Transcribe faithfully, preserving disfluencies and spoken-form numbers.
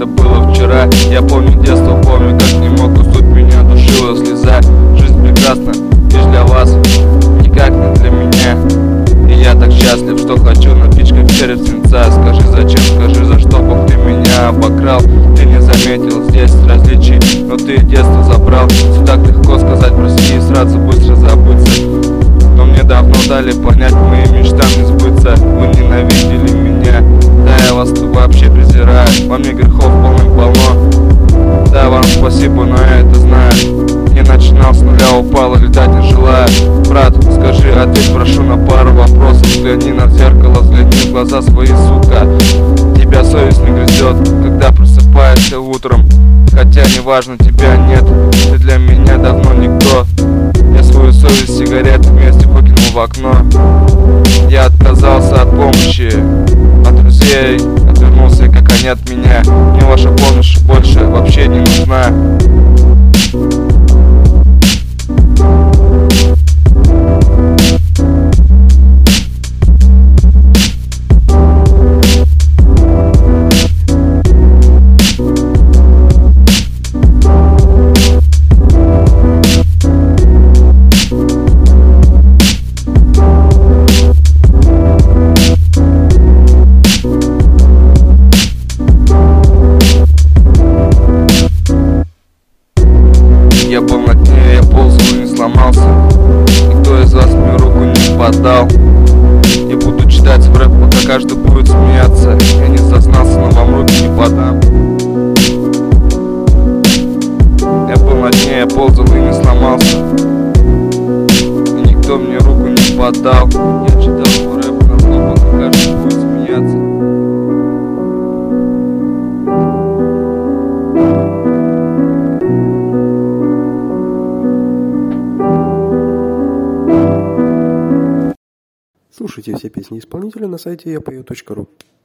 это было вчера. Я помню детство, помню, как не мог уснуть, меня душила слеза. Жизнь прекрасна лишь для вас, никак не для меня. И я так счастлив, что хочу напичкать в череп свинца. Скажи зачем, скажи за что Бог ты меня обокрал. Ты не заметил здесь различий, но ты детство забрал. Все так легко сказать прости и сразу быстро забыться. Но мне давно дали понять, моим мечтам не сбыться. Вы ненавидели меня, да я вас вообще презираю. Во мне грехов полным-полно, да вам спасибо, но я это знаю. Не начинал с нуля, упал, летать не желаю. Брат, скажи, ответь, прошу на пару вопросов. Взгляни на зеркало, взгляни в глаза свои, сука. Тебя совесть не грызет, когда просыпаешься утром. Хотя неважно, тебя нет, ты для меня давно никто. Я свою совесть сигарет вместе выкинул в окно. Я отказался от помощи, от друзей, отвернулся, как они от меня. Мне ваша помощь больше вообще не нужна. Я был на дне, я ползал и не сломался. Никто из вас мне руку не подал. Я буду читать в рэп, пока каждый будет смеяться. Я не зазнался, но вам руки не подам. Я был на дне, я ползал и не сломался. И никто мне руку не подал. Я читал в рэп на зло, пока каждый будет смеяться. Слушайте все песни исполнителя на сайте я пою точка ру.